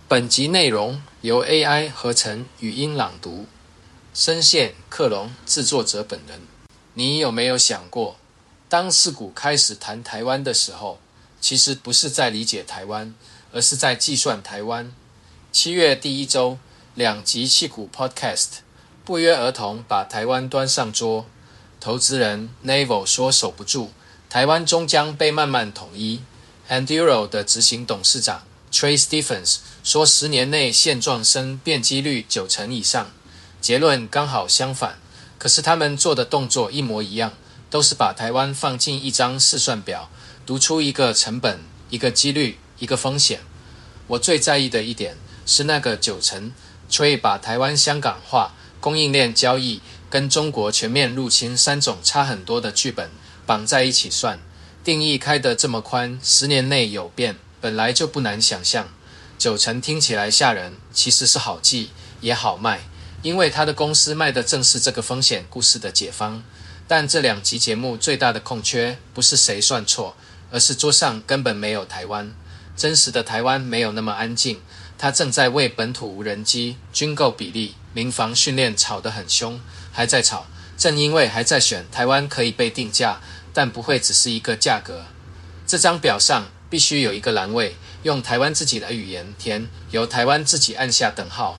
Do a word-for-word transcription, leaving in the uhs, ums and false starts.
本集内容由 A I 合成语音朗读，声线克隆，制作者本人。你有没有想过，当矽谷开始谈台湾的时候，其实不是在理解台湾，而是在计算台湾。七月第一周，两集矽谷 Podcast 不约而同把台湾端上桌。投资人 Naval 说守不住，台湾终将被慢慢统一。Anduril 的执行董事长 Trey Stephens 说十年内现状升变机率九成以上，结论刚好相反，可是他们做的动作一模一样，都是把台湾放进一张试算表，读出一个成本、一个几率、一个风险。我最在意的一点是那个九成 Trey 把台湾香港化、供应链交易跟中国全面入侵三种差很多的剧本绑在一起算，定义开得这么宽，十年内有变本来就不难想象。九成听起来吓人，其实是好记也好卖，因为他的公司卖的正是这个风险故事的解方。但这两集节目最大的空缺不是谁算错，而是桌上根本没有台湾。真实的台湾没有那么安静，他正在为本土无人机、军购比例、民防训练吵得很凶，还在吵，正因为还在选，台湾可以被定价，但不会只是一个价格。这张表上必须有一个栏位，用台湾自己的语言填，由台湾自己按下等号。